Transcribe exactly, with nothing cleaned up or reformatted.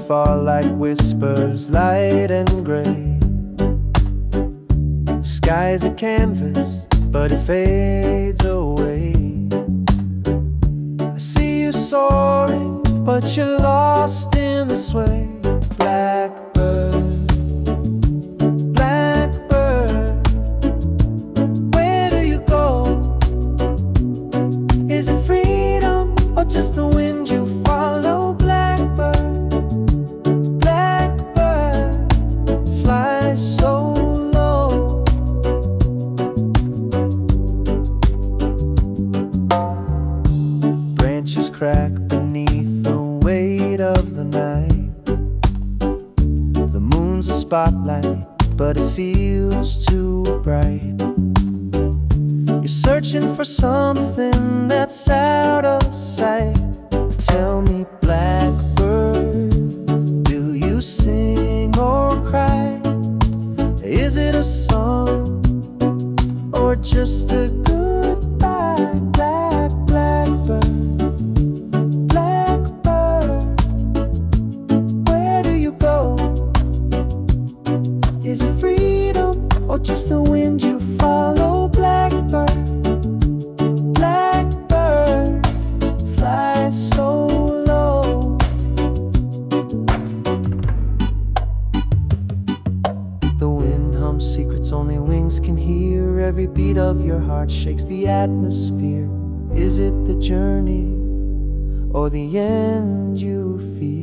fall like whispers, light and gray. Sky's a canvas, but it fades away. I see you soaring, but you're lost in the sway. Blackbird, blackbird, where do you go? Is it freedom or just the wind you follow? Blackbird, blackbird, fly so low. Branches crack beneath the weight of the night. The moon's a spotlight, but it feels too bright. You're searching for something that's out of sight. Tell me, blackbird, do you sing or cry? Is it a song or just a goodbye? Black, blackbird, blackbird, where do you go? Is it freedom or just the wind you follow? Blackbird, blackbird, fly so low. The wind hums secrets only wings can hear. Every beat of your heart shakes the atmosphere. Is it the journey or the end you fear?